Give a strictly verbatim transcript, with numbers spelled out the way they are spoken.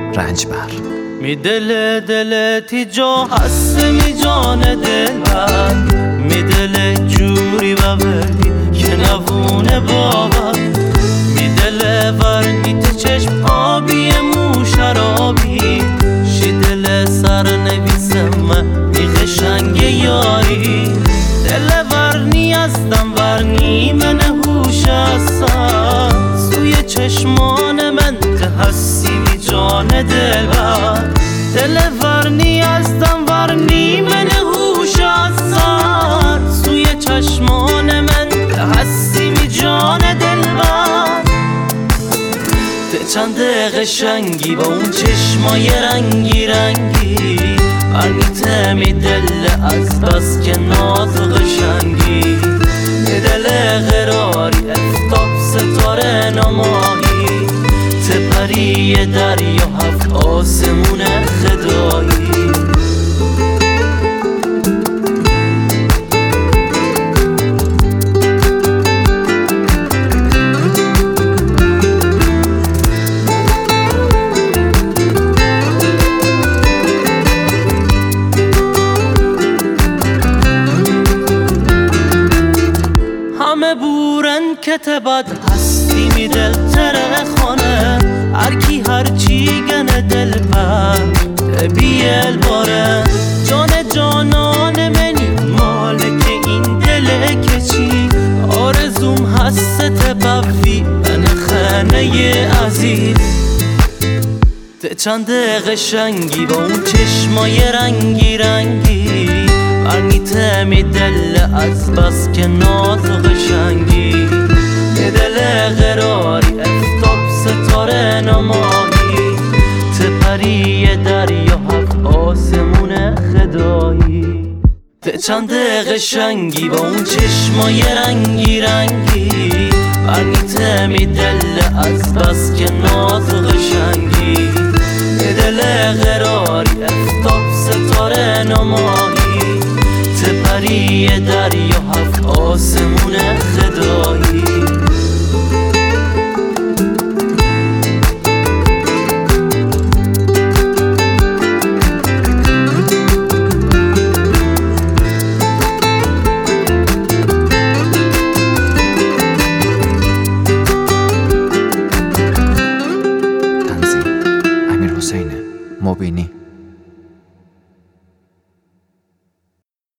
رنجبر. می دل دلتی جا هست می جان دل بر، می دل جوری و بردی که نبونه باور، می دل ورنی تو چشم آبی مو شرابی، شی دل سر نویسم می قشنگ یاری، دل ورنی هستم ورنی من هوش هستم، سوی چشمان من که هستی می جان دل بر، دل ورنی هستم ورنی من هوش هستم، سوی چشمان من که هستی می جان دل بر. ته چند قشنگی با اون چشمای رنگی رنگی، ورنی ته می دل از بس که ناز و قشنگی، می دل قراری افتاب ستاره نمایی، ته پری دریا هفت آسمون خدایی. همه بورن که تباد هستی می دل تره خانه، هر کی هر چی گنه دل پر بیل باره، جان جانان منی مالک این دل که چی، آرزوم هست تبوی من خانه عزیز. ته چند قشنگی با اون چشمای رنگی رنگی، ورنی ته می دل از بس که ناز و قشنگی، می دل قراری افتاب ستاره نمایی، ته پری دریا هفت آسمون خدایی. ته چند قشنگی با اون چشمای رنگی رنگی، ورنی ته می دل از بس که ناز و قشنگی، می دل قراری افتاب ستاره نمایی، ته پری دریا هفت آسمون خدایی. تنظیم امیر حسین مبینی.